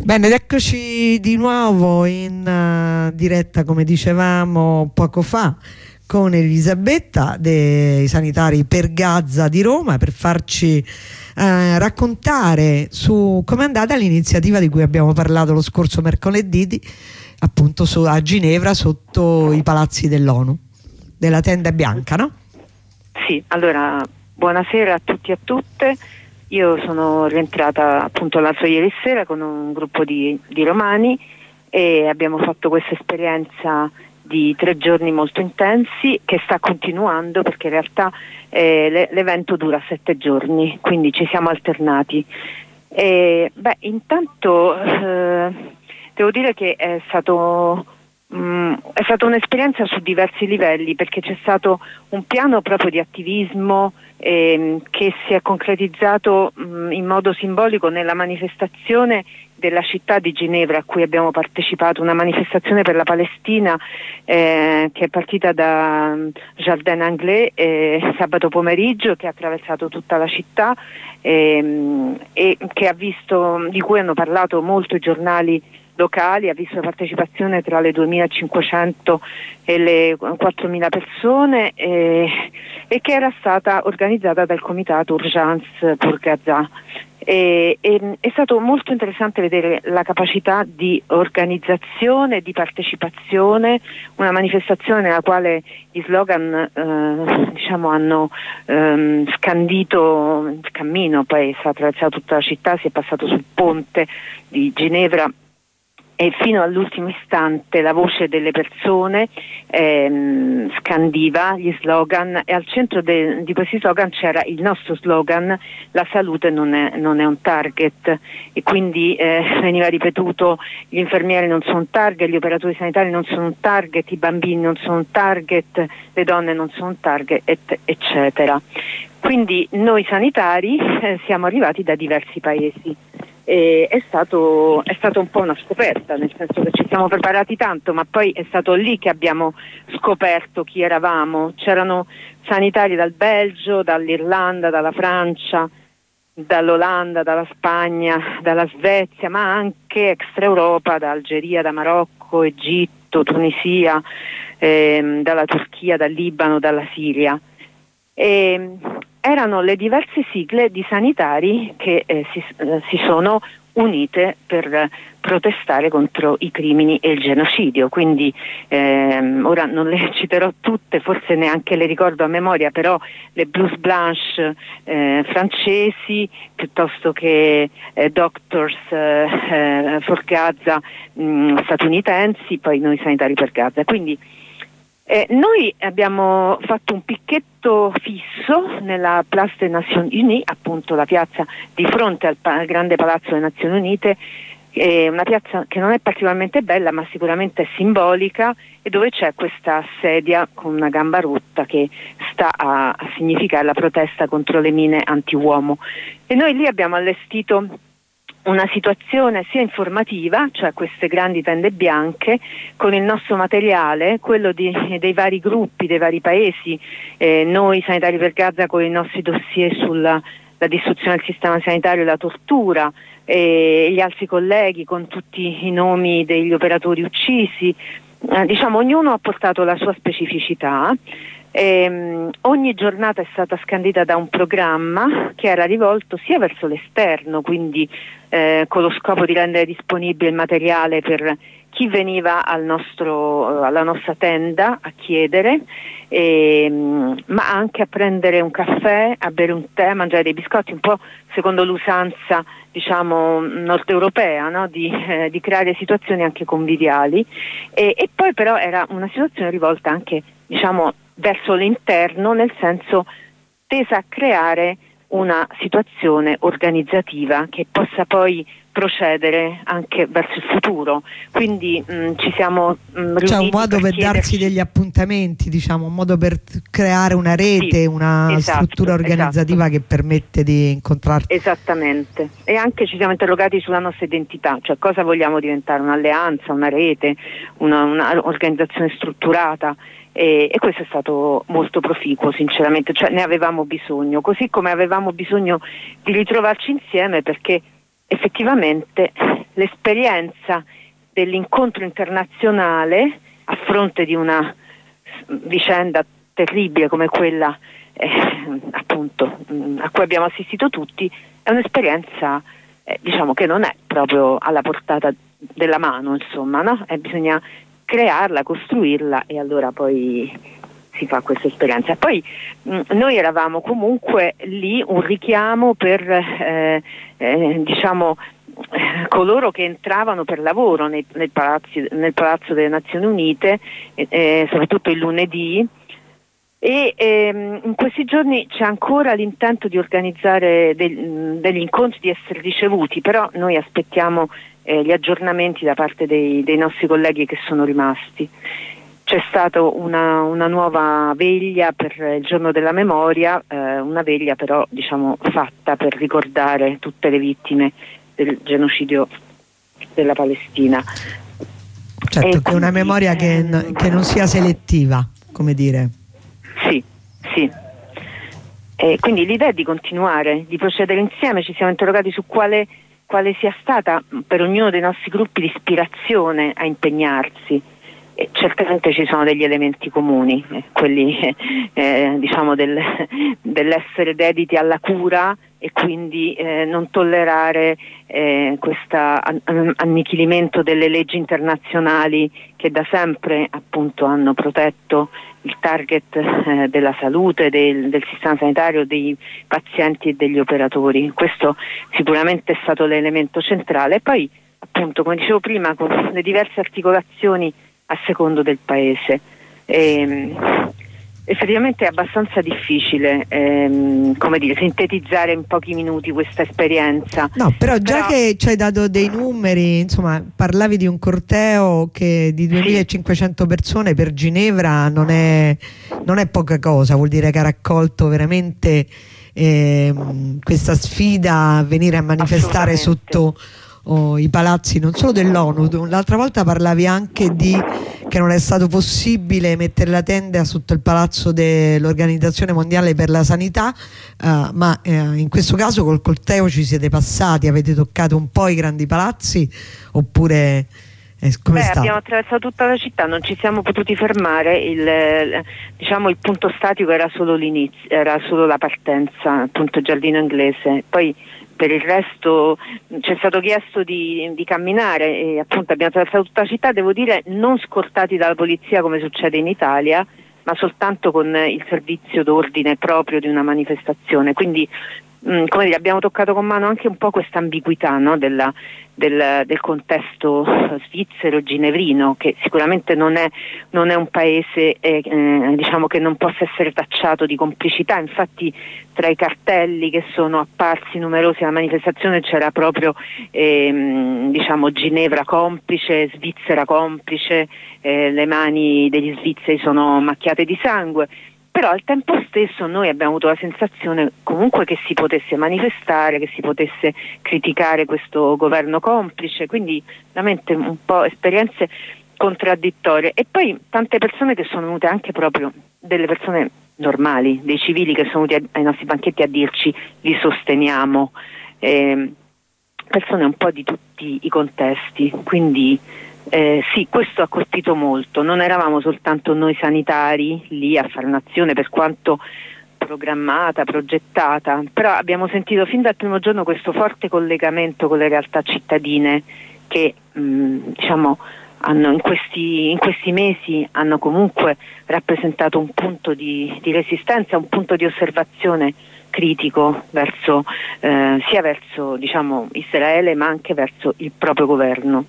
Bene, ed eccoci di nuovo in diretta, come dicevamo poco fa, con Elisabetta dei Sanitari per Gaza di Roma, per farci raccontare su com'è andata l'iniziativa di cui abbiamo parlato lo scorso mercoledì, appunto a Ginevra, sotto i palazzi dell'ONU, della tenda bianca, no? Sì, allora buonasera a tutti e a tutte. Io sono rientrata appunto l'altro ieri sera con un gruppo di romani e abbiamo fatto questa esperienza di 3 giorni molto intensi, che sta continuando, perché in realtà l'evento dura 7 giorni, quindi ci siamo alternati. Intanto devo dire che è stata un'esperienza su diversi livelli, perché c'è stato un piano proprio di attivismo che si è concretizzato in modo simbolico nella manifestazione della città di Ginevra a cui abbiamo partecipato, una manifestazione per la Palestina che è partita da Jardin Anglais sabato pomeriggio, che ha attraversato tutta la città e che ha visto, di cui hanno parlato molto i giornali locali, ha visto la partecipazione tra le 2.500 e le 4.000 persone e che era stata organizzata dal comitato Urgence pour Gaza. È stato molto interessante vedere la capacità di organizzazione, di partecipazione, una manifestazione nella quale gli slogan hanno scandito il cammino, poi si è attraversato tutta la città, si è passato sul ponte di Ginevra e fino all'ultimo istante la voce delle persone scandiva gli slogan, e al centro di questi slogan c'era il nostro slogan: la salute non è un target, e quindi veniva ripetuto: gli infermieri non sono un target, gli operatori sanitari non sono un target, i bambini non sono un target, le donne non sono un target, eccetera. Quindi noi sanitari siamo arrivati da diversi paesi. È stato un po' una scoperta, nel senso che ci siamo preparati tanto, ma poi è stato lì che abbiamo scoperto chi eravamo. C'erano sanitari dal Belgio, dall'Irlanda, dalla Francia, dall'Olanda, dalla Spagna, dalla Svezia, ma anche extra Europa, da Algeria, da Marocco, Egitto, Tunisia, dalla Turchia, dal Libano, dalla Siria. Erano le diverse sigle di sanitari che si sono unite per protestare contro i crimini e il genocidio. Quindi ora non le citerò tutte, forse neanche le ricordo a memoria, però le Blouse Blanche francesi, piuttosto che Doctors for Gaza statunitensi, poi noi Sanitari per Gaza. Quindi noi abbiamo fatto un picchetto fisso nella Place des Nations Unies, appunto la piazza di fronte al grande palazzo delle Nazioni Unite, una piazza che non è particolarmente bella, ma sicuramente è simbolica, e dove c'è questa sedia con una gamba rotta che sta a significare la protesta contro le mine anti-uomo. E noi lì abbiamo allestito una situazione sia informativa, cioè queste grandi tende bianche, con il nostro materiale, quello dei vari gruppi, dei vari paesi, noi Sanitari per Gaza con i nostri dossier sulla distruzione del sistema sanitario e la tortura, gli altri colleghi con tutti i nomi degli operatori uccisi. Ognuno ha portato la sua specificità. Ogni giornata è stata scandita da un programma che era rivolto sia verso l'esterno, quindi con lo scopo di rendere disponibile il materiale per chi veniva alla nostra tenda a chiedere, ma anche a prendere un caffè, a bere un tè, a mangiare dei biscotti, un po' secondo l'usanza nord europea, no? di creare situazioni anche conviviali, e poi però era una situazione rivolta anche verso l'interno, nel senso tesa a creare una situazione organizzativa che possa poi procedere anche verso il futuro. Quindi ci siamo riuniti. C'è un modo per darsi degli appuntamenti, un modo per creare una rete, sì, una struttura organizzativa, che permette di incontrarsi. Esattamente. E anche ci siamo interrogati sulla nostra identità, cioè cosa vogliamo diventare: un'alleanza, una rete, un'organizzazione strutturata. E questo è stato molto proficuo, sinceramente, cioè ne avevamo bisogno, così come avevamo bisogno di ritrovarci insieme, perché effettivamente l'esperienza dell'incontro internazionale a fronte di una vicenda terribile come quella appunto a cui abbiamo assistito tutti, è un'esperienza diciamo che non è proprio alla portata della mano, insomma, no? Bisogna crearla, costruirla, e allora poi si fa questa esperienza. Poi noi eravamo comunque lì un richiamo per diciamo coloro che entravano per lavoro nel Palazzo delle Nazioni Unite, soprattutto il lunedì, e in questi giorni c'è ancora l'intento di organizzare degli incontri, di essere ricevuti, però noi aspettiamo gli aggiornamenti da parte dei nostri colleghi che sono rimasti. C'è stata una nuova veglia per il giorno della memoria, una veglia però diciamo fatta per ricordare tutte le vittime del genocidio della Palestina. Certo, che è una memoria che non sia selettiva, come dire. Sì. Quindi l'idea è di continuare, di procedere insieme. Ci siamo interrogati su quale sia stata per ognuno dei nostri gruppi l'ispirazione a impegnarsi. Certamente ci sono degli elementi comuni, quelli diciamo dell'essere dediti alla cura e quindi non tollerare questo annichilimento delle leggi internazionali che da sempre appunto hanno protetto il target della salute, del sistema sanitario, dei pazienti e degli operatori. Questo sicuramente è stato l'elemento centrale. E poi appunto, come dicevo prima, con le diverse articolazioni a secondo del paese. Effettivamente è abbastanza difficile come dire, sintetizzare in pochi minuti questa esperienza. No, però già che ci hai dato dei numeri, insomma, parlavi di un corteo che di 2500 persone per Ginevra non è poca cosa, vuol dire che ha raccolto veramente questa sfida a venire a manifestare sotto i palazzi non solo dell'ONU. L'altra volta parlavi anche che non è stato possibile mettere la tenda sotto il palazzo dell'Organizzazione Mondiale per la Sanità, ma in questo caso col corteo ci siete passati, avete toccato un po' i grandi palazzi, oppure abbiamo attraversato tutta la città, non ci siamo potuti fermare. Il punto statico era solo l'inizio, era solo la partenza, appunto Giardino Inglese. Poi per il resto ci è stato chiesto di camminare e appunto abbiamo attraversato tutta la città, devo dire non scortati dalla polizia come succede in Italia, ma soltanto con il servizio d'ordine proprio di una manifestazione. Quindi come dire, abbiamo toccato con mano anche un po' questa ambiguità, no? del contesto svizzero, ginevrino, che sicuramente non è un paese diciamo che non possa essere tacciato di complicità. Infatti tra i cartelli che sono apparsi numerosi alla manifestazione c'era proprio diciamo Ginevra complice, Svizzera complice, le mani degli svizzeri sono macchiate di sangue. Però al tempo stesso noi abbiamo avuto la sensazione comunque che si potesse manifestare, che si potesse criticare questo governo complice, quindi veramente un po' esperienze contraddittorie. E poi tante persone che sono venute, anche proprio delle persone normali, dei civili che sono venuti ai nostri banchetti a dirci vi sosteniamo, persone un po' di tutti i contesti, quindi sì, questo ha colpito molto. Non eravamo soltanto noi sanitari lì a fare un'azione, per quanto programmata, progettata, però abbiamo sentito fin dal primo giorno questo forte collegamento con le realtà cittadine che diciamo hanno in questi mesi hanno comunque rappresentato un punto di resistenza, un punto di osservazione critico verso sia verso diciamo Israele, ma anche verso il proprio governo.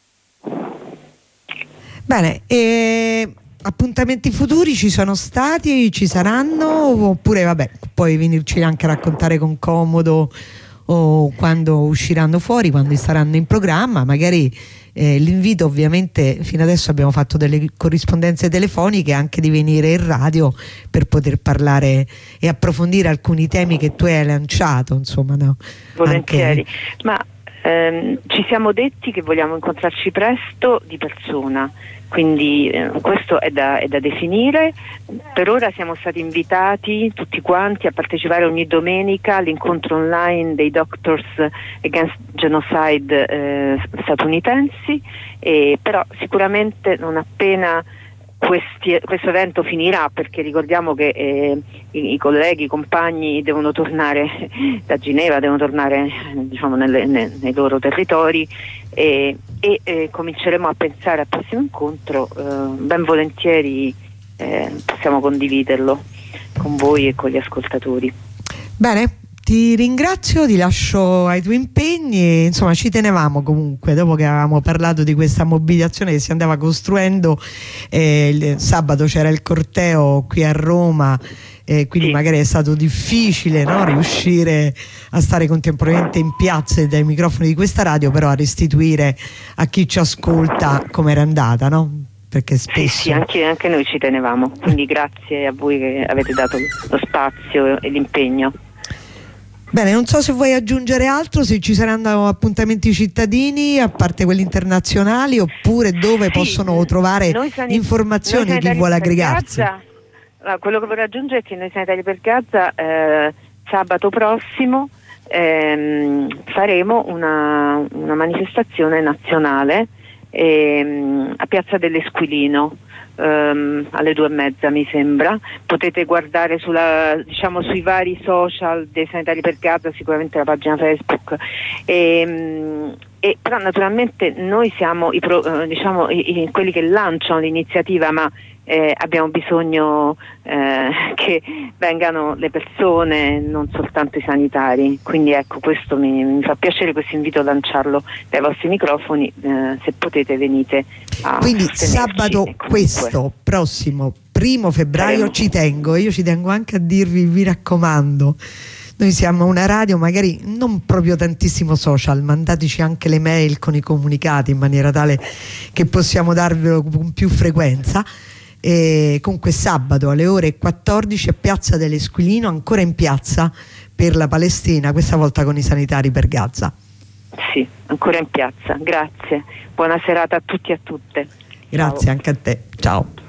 Bene, appuntamenti futuri ci sono stati, ci saranno, oppure vabbè, puoi venirci anche a raccontare con comodo o quando usciranno fuori, quando saranno in programma, magari l'invito, ovviamente fino adesso abbiamo fatto delle corrispondenze telefoniche, anche di venire in radio per poter parlare e approfondire alcuni temi che tu hai lanciato, insomma, no? Volentieri, ma Ci siamo detti che vogliamo incontrarci presto di persona, quindi questo è da definire. Per ora siamo stati invitati tutti quanti a partecipare ogni domenica all'incontro online dei Doctors Against Genocide statunitensi, però sicuramente non appena questo evento finirà, perché ricordiamo che i colleghi, i compagni devono tornare da Ginevra, devono tornare diciamo nei loro territori e cominceremo a pensare al prossimo incontro. Ben volentieri possiamo condividerlo con voi e con gli ascoltatori. Bene, ti ringrazio, ti lascio ai tuoi impegni e, insomma, ci tenevamo comunque, dopo che avevamo parlato di questa mobilitazione che si andava costruendo. Il sabato c'era il corteo qui a Roma, quindi sì, magari è stato difficile, no, riuscire a stare contemporaneamente in piazza e dai microfoni di questa radio, però a restituire a chi ci ascolta come era andata, no? Perché spesso... Sì, anche noi ci tenevamo, quindi grazie a voi che avete dato lo spazio e l'impegno. Bene, non so se vuoi aggiungere altro, se ci saranno appuntamenti cittadini a parte quelli internazionali, oppure dove possono trovare informazioni chi vuole aggregarsi. Quello che vorrei aggiungere è che noi Sanitari per Gaza sabato prossimo faremo una manifestazione nazionale a Piazza dell'Esquilino alle 2:30 mi sembra. Potete guardare sui vari social dei Sanitari per Gaza, sicuramente la pagina Facebook, però naturalmente noi siamo quelli che lanciano l'iniziativa, ma abbiamo bisogno che vengano le persone, non soltanto i sanitari, quindi ecco, questo mi fa piacere, questo invito a lanciarlo dai vostri microfoni. Se potete venite a quindi sabato questo prossimo 1° febbraio ci tengo anche a dirvi, vi raccomando, noi siamo una radio, magari non proprio tantissimo social, mandateci anche le mail con i comunicati in maniera tale che possiamo darvelo con più frequenza. E comunque sabato alle ore 14 a Piazza dell'Esquilino, ancora in piazza per la Palestina, questa volta con i Sanitari per Gaza. Sì, ancora in piazza. Grazie, buona serata a tutti e a tutte. Grazie. Ciao. Anche a te, ciao.